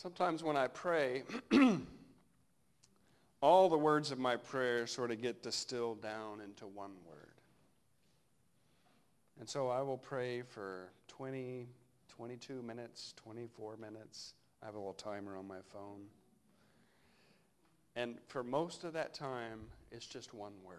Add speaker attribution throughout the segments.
Speaker 1: Sometimes when I pray, all the words of my prayer sort of get distilled down into one word. And so I will pray for 20, 22 minutes, 24 minutes. I have a little timer on my phone. And for most of that time, it's just one word.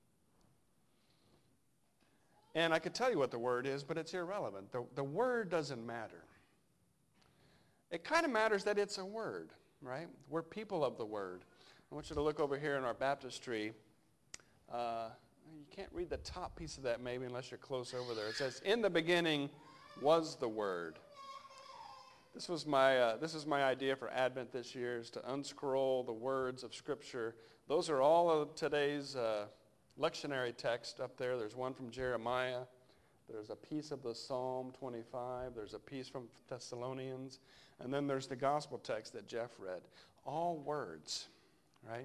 Speaker 1: And I could tell you what the word is, but it's irrelevant. The word doesn't matter. It kind of matters that it's a word, right? We're people of the word. I want you to look over here in our baptistry. You can't read the top piece of that maybe unless you're close over there. It says, "In the beginning was the Word." This is my idea for Advent this year, is to unscroll the words of Scripture. Those are all of today's lectionary text up there. There's one from Jeremiah. There's a piece of the Psalm 25. There's a piece from Thessalonians. And then there's the gospel text that Jeff read. All words, right?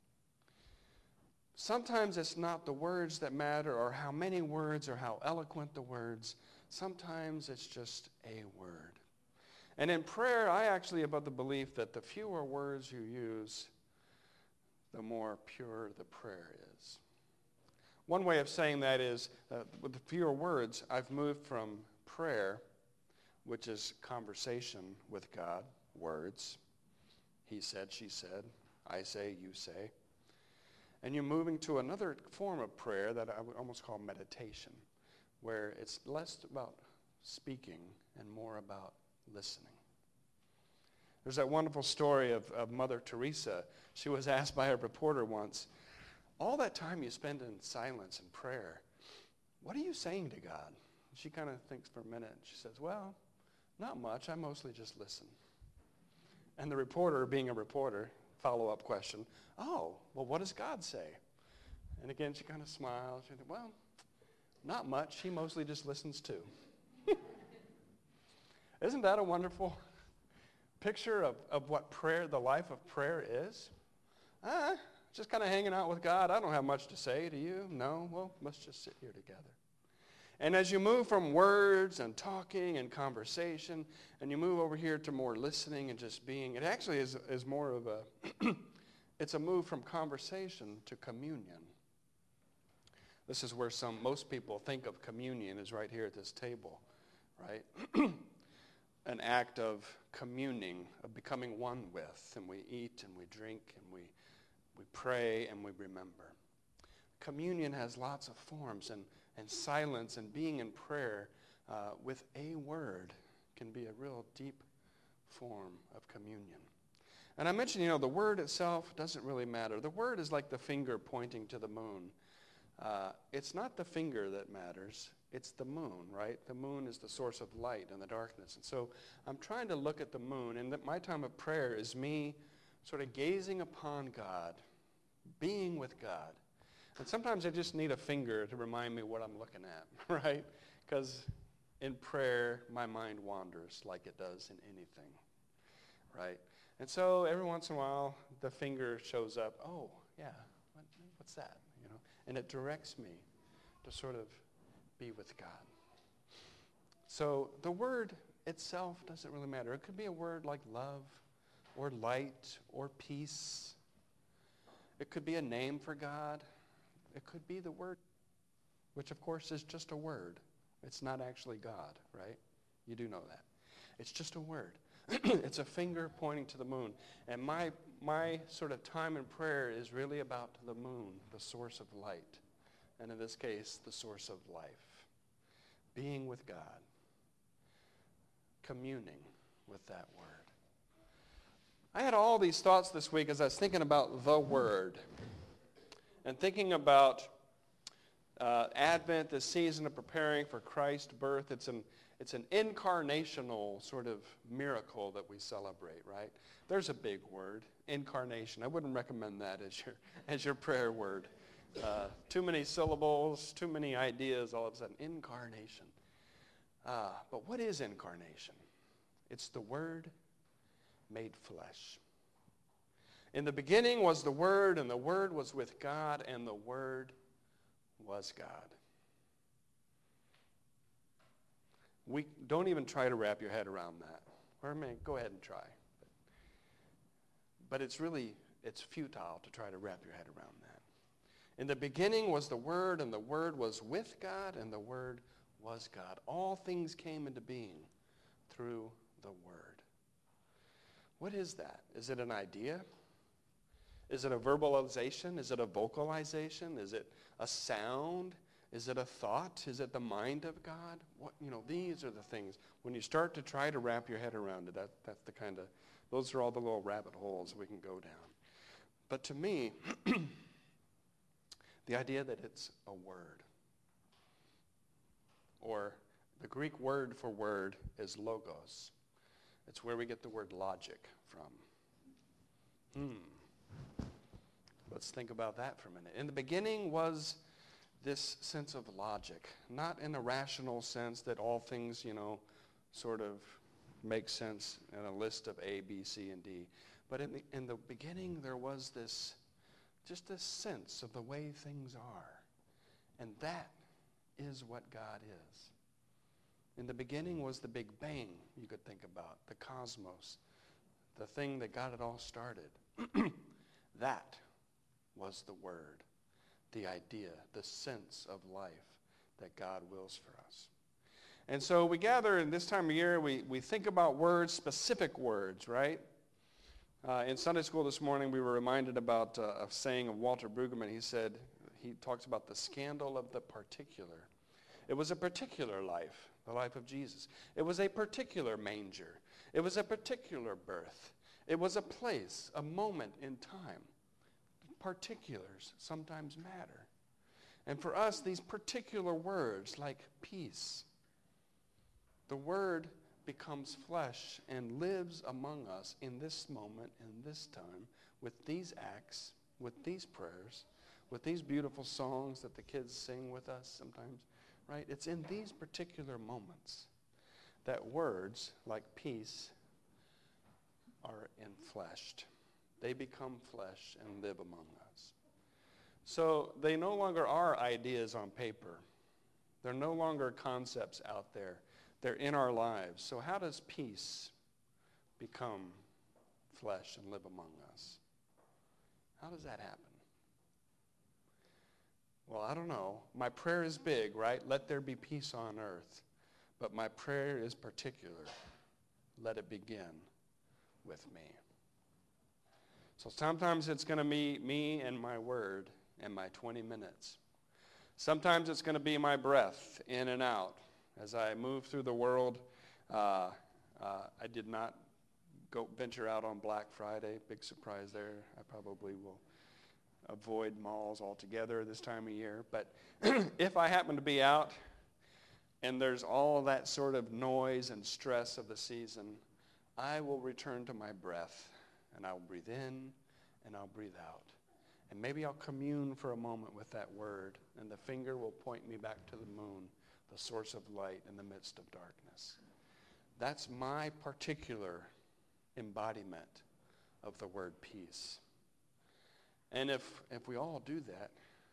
Speaker 1: Sometimes it's not the words that matter or how many words or how eloquent the words. Sometimes it's just a word. And in prayer, I actually am of the belief that the fewer words you use, the more pure the prayer is. One way of saying that is, with the fewer words, I've moved from prayer, which is conversation with God, words. He said, she said, I say, you say. And you're moving to another form of prayer that I would almost call meditation, where it's less about speaking and more about listening. There's that wonderful story of Mother Teresa. She was asked by a reporter once, all that time you spend in silence and prayer, what are you saying to God? She kind of thinks for a minute. She says, well, not much. I mostly just listen. And the reporter, being a reporter, follow-up question, oh, well, what does God say? And again, she kind of smiles. She thinks, well, not much. He mostly just listens too. Isn't that a wonderful picture of what prayer, the life of prayer is? Just kind of hanging out with God. I don't have much to say to you. No, well, let's just sit here together. And as you move from words and talking and conversation, and you move over here to more listening and just being, it actually is more of a, it's a move from conversation to communion. This is where most people think of communion, is right here at this table, right? An act of communing, of becoming one with, and we eat and we drink and we pray and we remember. Communion has lots of forms, and silence and being in prayer with a word can be a real deep form of communion. And I mentioned, the word itself doesn't really matter. The word is like the finger pointing to the moon. It's not the finger that matters. It's the moon, right? The moon is the source of light in the darkness. And so I'm trying to look at the moon, and that my time of prayer is me sort of gazing upon God, being with God. And sometimes I just need a finger to remind me what I'm looking at, right? Because in prayer, my mind wanders like it does in anything, right? And so every once in a while, the finger shows up. Oh, yeah, what's that? And it directs me to sort of be with God. So the word itself doesn't really matter. It could be a word like love or light or peace. It could be a name for God. It could be the word, which of course is just a word. It's not actually God, right? You do know that. It's just a word. It's a finger pointing to the moon. And my sort of time in prayer is really about the moon, the source of light. And in this case, the source of life. Being with God. Communing with that word. I had all these thoughts this week as I was thinking about the word. And thinking about Advent, this season of preparing for Christ's birth. It's an incarnational sort of miracle that we celebrate, right? There's a big word, incarnation. I wouldn't recommend that as your prayer word. Too many syllables, too many ideas, all of a sudden. Incarnation. But what is incarnation? It's the Word made flesh. In the beginning was the Word, and the Word was with God, and the Word was God. We don't even try to wrap your head around that. Or go ahead and try. But it's futile to try to wrap your head around that. In the beginning was the Word, and the Word was with God, and the Word was God. All things came into being through the Word. What is that? Is it an idea? Is it a verbalization? Is it a vocalization? Is it a sound? Is it a thought? Is it the mind of God? These are the things. When you start to try to wrap your head around it, that's the kind of, those are all the little rabbit holes we can go down. But to me, the idea that it's a word, or the Greek word for word is logos. It's where we get the word logic from. Let's think about that for a minute. In the beginning was this sense of logic, not in a rational sense that all things, sort of make sense in a list of A, B, C, and D. But in the beginning, there was this sense of the way things are. And that is what God is. In the beginning was the Big Bang, you could think about, the cosmos, the thing that got it all started. That was the Word, the idea, the sense of life that God wills for us. And so we gather, in this time of year, we think about words, specific words, right? In Sunday school this morning, we were reminded about a saying of Walter Brueggemann. He talks about the scandal of the particular. It was a particular life, the life of Jesus. It was a particular manger. It was a particular birth. It was a place, a moment in time. Particulars sometimes matter. And for us, these particular words like peace, the Word becomes flesh and lives among us in this moment, in this time, with these acts, with these prayers, with these beautiful songs that the kids sing with us sometimes, right? It's in these particular moments that words like peace are enfleshed. They become flesh and live among us. So they no longer are ideas on paper. They're no longer concepts out there. They're in our lives. So how does peace become flesh and live among us? How does that happen? Well, I don't know. My prayer is big, right? Let there be peace on earth. But my prayer is particular. Let it begin with me. So sometimes it's going to be me and my word and my 20 minutes. Sometimes it's going to be my breath in and out. As I move through the world, I did not venture out on Black Friday. Big surprise there. I probably will avoid malls altogether this time of year. But if I happen to be out and there's all that sort of noise and stress of the season, I will return to my breath, and I'll breathe in and I'll breathe out. And maybe I'll commune for a moment with that word, and the finger will point me back to the moon, the source of light in the midst of darkness. That's my particular embodiment of the word peace. And if we all do that,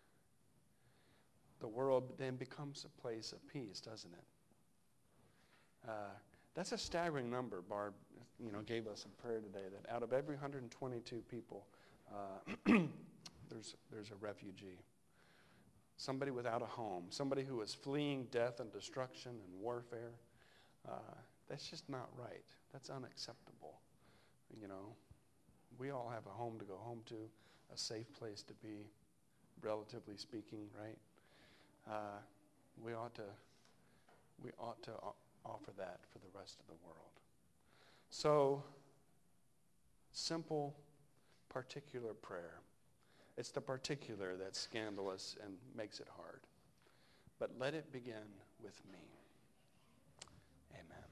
Speaker 1: the world then becomes a place of peace, doesn't it? That's a staggering number. Barb, gave us in prayer today that out of every 122 people, there's a refugee. Somebody without a home, somebody who is fleeing death and destruction and warfare. That's just not right. That's unacceptable. We all have a home to go home to, a safe place to be, relatively speaking, right? We ought to offer that for the rest of the world. So, simple, particular prayer. It's the particular that's scandalous and makes it hard. But let it begin with me. Amen.